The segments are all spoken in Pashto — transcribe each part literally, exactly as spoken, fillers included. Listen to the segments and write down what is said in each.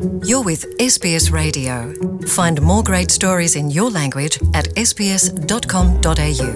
You're with S B S Radio. Find more great stories in your language at s b s dot com dot a u.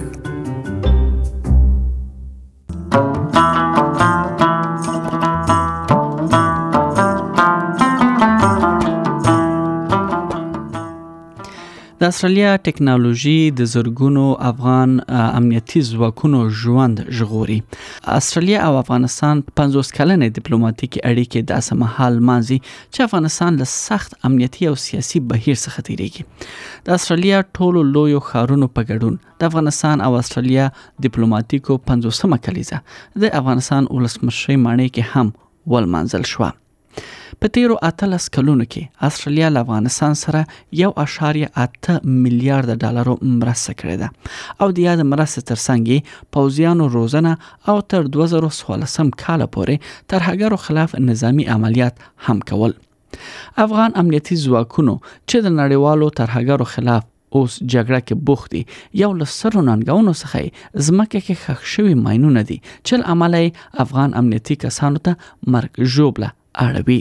د استرالیا ټکنالوژي د زرګونو افغان امنیتي ځواکونو ژوند ژغوري. استرالیا او افغانستان پنځوس کلنې ډیپلوماټیکي اړیکې د اسمهال مانځي چې افغانستان له سخت امنیتي او سیاسي بهیر څخه تیریږي. د استرالیا ټولو لویو ښارونو په ګډون د افغانستان او استرالیا ډیپلوماټیکو پنځوسمه کلیزه د افغانستان ولسمشرۍ ماڼۍ کې هم ولمانځل شوه. په تیرو اتلس کلونو کې استرالیا له افغانستان سره یو اعشاریه اته میلیارډ ډالرو مرسته کړې ده او د یاد مرستې ترڅنګ پوځیانو روزنه او تر دوه زره څوارلسم کال پورې ترهګرو خلاف نظامی عملیات هم کول. افغان امنیتي ځواکونو چې د نړیوالو ترهګرو خلاف اوس جګړه کې بوخت دي یو له سرو ننګونو څخه ځمکه کې ښخ شوي ماینونه دي چې له امله افغان امنیتي کسانو ته مرګ ژوبله اړوي.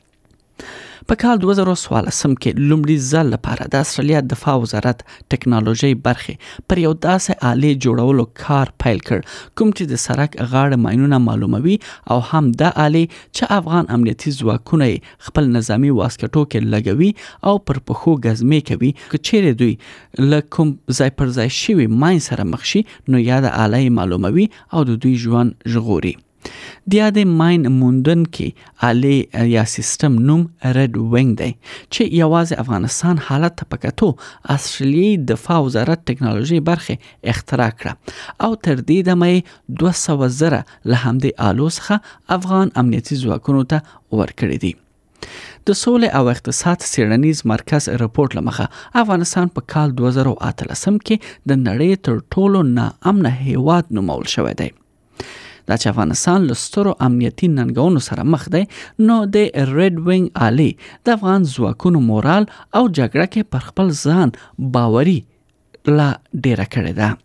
په کال دوه زره څوارلسم کې لومړي ځل لپاره د استرالیا دفاع وزارت ټکنالوژي برخه پر یو داسې آلې جوړولو کار پیل کړ کوم چې د سرک غاړه ماینونه معلوموي او هم د آلې چې افغان امنیتي ځواکونه خپل نظامی واسکټو کې لګوي او پر پخو غزمې کوي چې چیرې دوی له کوم ځای پر ځای شوي ماین سره مخ شي نو یا د آلې معلوموي او د دوی ژوند ژغوري. د یادې ماین موندونکې آلې یا سیستم نوم ریډ وینګ دی چې یوازې افغانستان حالت ته په کتو استرالیایي دفاع وزارت ټکنالوژي برخه اختراع کړه او تر دې دمه دوه سوه زره له همدې آلو څخه افغان امنیتي ځواکونو ته ورکړي دي. د سولې او اقتصاد څیړنیز مرکز رپورټ لمخه افغانستان په کال دوه زره اتلسم کې د نړۍ تر ټولو ناامنه هیواد نومول شوی دی. دا چې افغانستان له سترو امنیتي ننګونو سره مخ دی نو د ریډ وینګ آلې د افغان ځواکونو مورال او جګړه کې پر خپل ځان باوري لا ډیره کړې ده.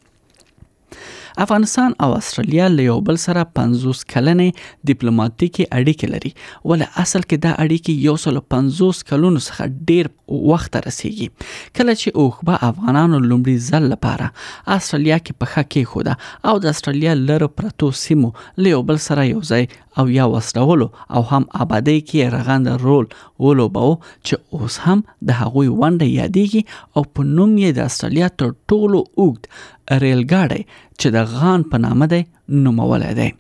افغانستان او استرالیا له یو بل سره پنځوس کلنې ډیپلوماټیکي اړیکې لري ولې اصل کې دا اړیکې یو سل پنځوس کلونو څخه ډیر وخت رسیږي. کله چې اوخبه افغانانو لومړي ځل لپاره استرالیا کې پخه کې خوده او د استرالیا لره پرتو سیمو له یو بل سره یو ځای او یا وسرولو او هم آبادی کې رغند رول ولوباو چې اوس هم د هغوی ونډه یادېږي او په نوم یې د استرالیا تر ټولو اوږد ریل ګاډی چې د غان په نامه دی نومولی دی.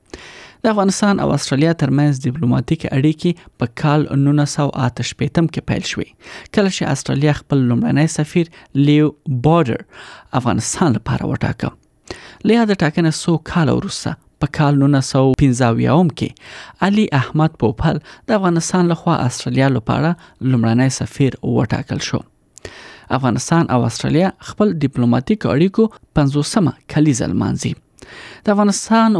د افغانستان او استرالیا ترمنځ ډیپلوماټیکي اړیکې په کال نولس سوه اته شپیتم کې پیل شوې کله چې استرالیا خپل لومړنی سفیر لیو بارډر افغانستان لپاره وټاکه. له یاد ټاکنې څو کاله وروسته په کال نولس سوه پنځه اویایم کې علي احمد پوپل د افغانستان لخوا استرالیا لپاره لومړنی سفیر وټاکل شو. افغانستان او استرالیا خپل ډیپلوماټیک اړیکو پنځوسمه کلیزه لمانځي. د افغانستان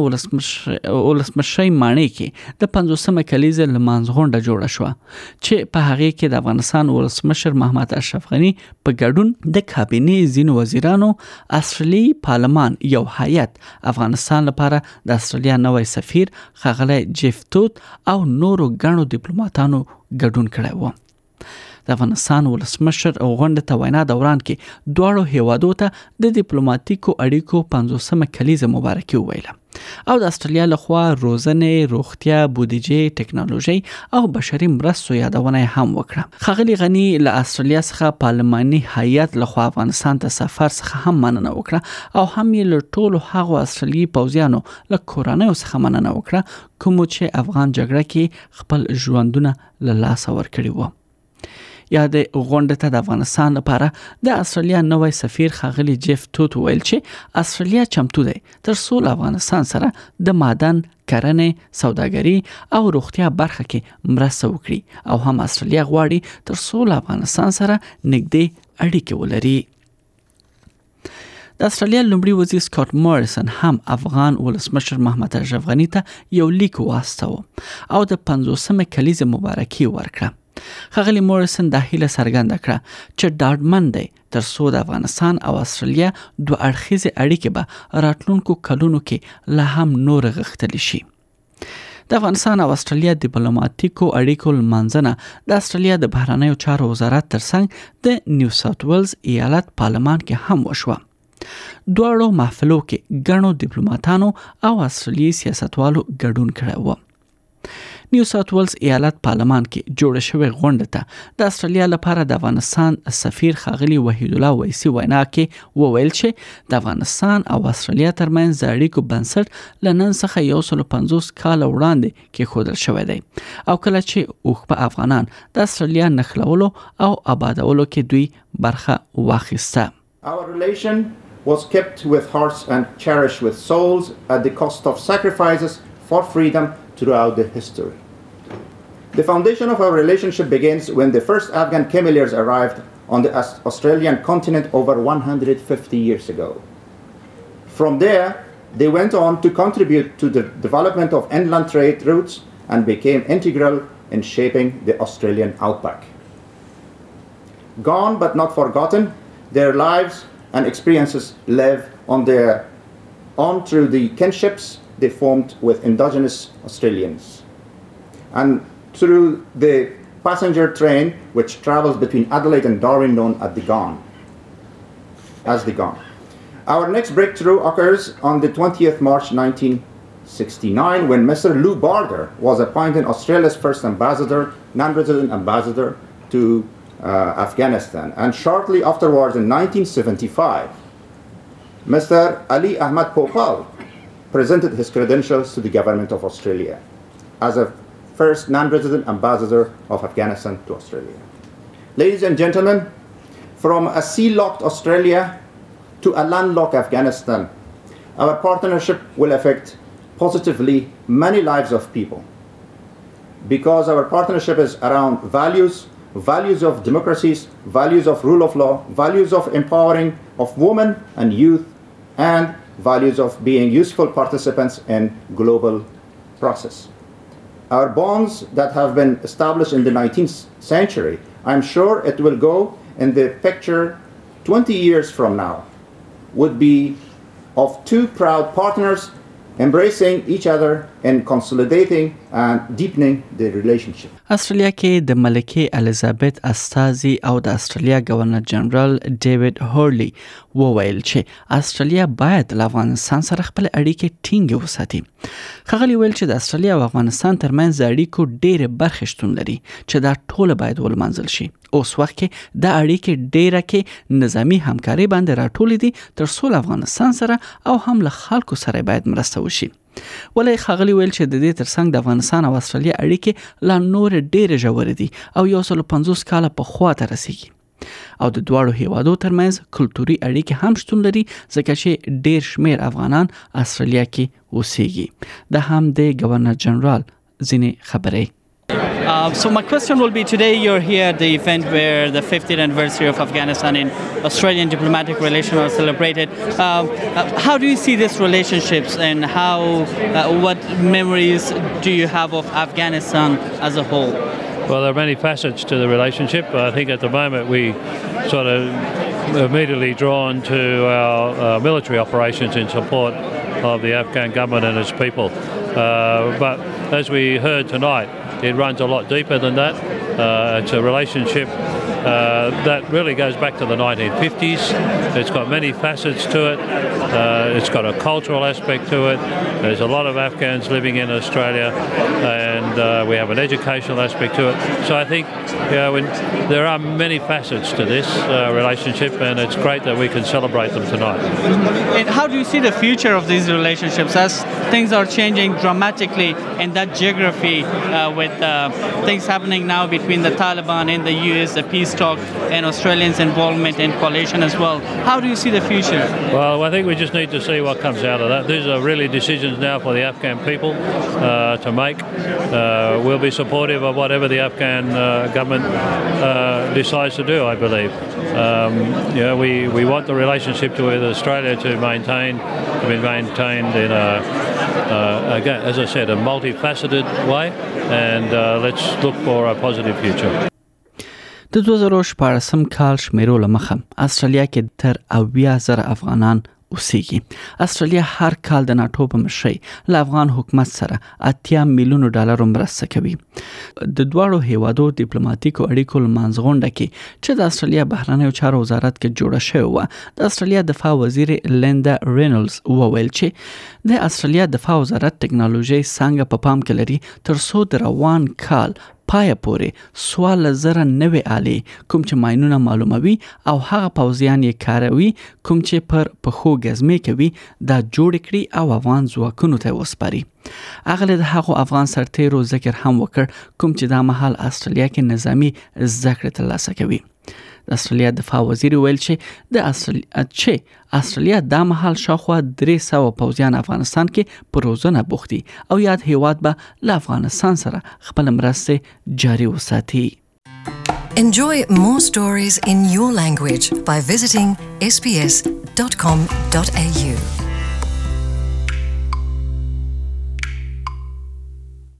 ولسمشرۍ ماڼۍ کې د پنځوسمه کلیزه لمانځ غونډه جوړه شوه چې په هغې کې د افغانستان ولسمشر محمد اشرف غني په ګډون د کابینې ځینو وزیرانو، استرالیایي پارلمان یو هیئت، افغانستان لپاره د استرالیا نوی سفیر ښاغلی جیف توت او نورو ګڼو ډیپلوماټانو ګډون کړی و. د افغانستان ولسمشر غونډې ته وینا دوران کې دواړو هیوادو ته د ډیپلوماټیکو اړیکو پنځوسمه کلیزه مبارکي وویله او د استرالیا لخوا روزنې، روغتیا، بودیجې، ټکنالوژي او بشري مرستو یادونه هم وکړه. ښاغلي غني له استرالیا څخه پارلماني هیئت لخوا افغانستان ته سفر څخه هم مننه وکړه او هم یې له ټولو هغو استرالیایي پوځیانو له کورنیو څخه مننه وکړه کومو چې افغان جګړه کې خپل ژوندونه له لاسه ورکړي وو. یا د غونډې ته د افغانستان لپاره د استرالیا نوی سفیر ښاغلی جیف توت ویل چې استرالیا چمتو دی تر څو له افغانستان سره د معدن، کرنې، سوداګري او روغتیا برخه کې مرسته وکړي او هم استرالیا غواړي تر څو له افغانستان سره نږدې اړیکې ولري. د استرالیا لومړي وزیر سکاټ موریسن هم افغان ولسمشر محمد اشرف غني ته یو لیک واستاوه او د پنځوسمه کلیزه مبارکي ورکړه. ښاغلی موریسن دا هیله څرګنده کړه چې ډاډمن دی تر څو د افغانستان او استرالیا دوه اړخیزې اړیکې به راتلونکو کلونو کې لا هم نور غښتلې شي. د افغانستان او استرالیا ډیپلوماټیکو اړیکو لمانځنه د استرالیا د بهرنیو چارو وزارت ترڅنګ د نیو ساوث ویلز ایالت پارلمان کې هم وشوه. دواړو محفلو کې ګڼو ډیپلوماټانو او استرالیایي سیاستوالو ګډون کړی و. نیو ساوث ویلز ایالت پارلمان کې جوړ شوی غونډه ته د استرالیا لپاره د افغانستان سفیر ښاغلي وحید الله ویسي وینا کې وویل چې د افغانستان او استرالیا ترمنځ د اړیکو بنسټ له نن څخه یو سل پنځوس کاله وړاندې کېښودل شوی دی او کله چې اوښ افغانان د استرالیا نښلولو او آبادولو کې دوی برخه واخیسته. Our relation was kept with hearts and cherished with souls at the cost of sacrifices for freedom throughout the history. The foundation of our relationship begins when the first Afghan cameleers arrived on the Australian continent over one hundred fifty years ago. From there, they went on to contribute to the development of inland trade routes and became integral in shaping the Australian outback. Gone but not forgotten, their lives and experiences live on their on through the kinships they formed with indigenous Australians and through the passenger train which travels between Adelaide and Darwin known as the Gone. As the Gone. Our next breakthrough occurs on the twentieth of March nineteen sixty-nine when Mister Lou Barder was appointed Australia's first ambassador, non-resident ambassador to uh, Afghanistan, and shortly afterwards in nineteen seventy-five Mister Ali Ahmad Popal presented his credentials to the government of Australia as a first non-resident ambassador of Afghanistan to Australia. Ladies and gentlemen, from a sea-locked Australia to a landlocked Afghanistan, our partnership will affect positively many lives of people because our partnership is around values, values of democracies, values of rule of law, values of empowering of women and youth, and values of being useful participants in global process. Our bonds that have been established in the nineteenth century, I'm sure it will go in the picture twenty years from now, would be of two proud partners embracing each other and consolidating and deepening the relationship. استرالیا کې د ملکه الیزابت استازي او د استرالیا گورنر جنرال ډیوډ هورلی وویل چې استرالیا باید له افغانستان سره خپل اړیکې ټینګې وساتي. ښاغلي ویل چې د استرالیا او افغانستان ترمنځ د اړیکو ډېرې برخې شتون لري چې دا ټوله باید ولمانځل شي. اوس وخت کې د اړیکې ډېره کې نظامی همکاري باندې راټولې دي تر څو له افغانستان سره او هم له خلکو سره باید مرسته وشي. ولې ښاغلي ویل چې د دې ترڅنګ د افغانستان او استرالیا اړیکې لا نور ډېرې ژورې دي او یو سل پنځوس کاله پخوا ته رسیږي او د دواړو هیوادو ترمنځ کلتوري اړیکې هم شتون لري ځکه چې ډېر شمیر افغانان استرالیا کې اوسېږي. دا هم د گورنر جنرال ځینې خبرې. Uh, so my question will be, today you're here at the event where the fiftieth anniversary of Afghanistan and Australian diplomatic relations are celebrated. Uh, uh, how do you see these relationships and how, uh, what memories do you have of Afghanistan as a whole? Well, there are many facets to the relationship. I think at the moment we sort of immediately drawn to our uh, military operations in support of the Afghan government and its people. Uh, but as we heard tonight, it runs a lot deeper than that. Uh, it's a relationship uh, that really goes back to the nineteen fifties. It's got many facets to it. Uh, it's got a cultural aspect to it. There's a lot of Afghans living in Australia, and uh, we have an educational aspect to it. So I think you know, when, there are many facets to this uh, relationship, and it's great that we can celebrate them tonight. And how do you see the future of these relationships as things are changing dramatically in that geography uh, with uh, things happening now between the Taliban and the U S, the peace talk, and Australians' involvement in coalition as well? How do you see the future? Well, I think we just need to see what comes out of that. These are really decisions now for the Afghan people uh, to make. Uh, we'll be supportive of whatever the Afghan uh, government uh, decides to do, I believe. Um, you know, we, we want the relationship to with Australia to maintain, to be maintained in a, uh, again, as I said, a multifaceted way, and uh, let's look for a positive future. د دوه زره شپاړسم کال شمیرو له مخه استرالیا کې تر اویا زره افغانان اوسېږي. استرالیا هر کال د ناتو په مشرۍ له افغان حکومت سره اتیا میلیونو ډالر مرسته کوي. د دواړو هیوادو ډیپلوماټیکو اړیکو لمانځغونډه کې چې د استرالیا بهرنیو چارو وزارت کې جوړه شوې وه، د استرالیا دفاع وزیر لیندا رینولز وویل چې د استرالیا دفاع وزارت ټکنالوژي څنګه په پام کې لري تر څو د روان کال پای پورې سوال زره نوې آلې کوم چې ماینونه معلوموي او هغه پوځیان یې کاروي کوم چې پر پخو غزمې کوي دا جوړ کړي او افغان ځواکونو ته وسپاري. اغله د هغو افغان سرتیرو ذکر هم وکړ کوم چې دا مهال استرالیا کې نظامی زده کړې ترلاسه کوي. د استرالیا دفاع وزیر ویل چې د استرالیا چې استرالیا دا مهال شاوخوا درې سوه پوځیان افغانستان کې په روزنه بوخت دي او یاد هیواد به له افغانستان سره خپل مرستې جاري وساتي. Enjoy more stories in your language by visiting s b s dot com dot a u.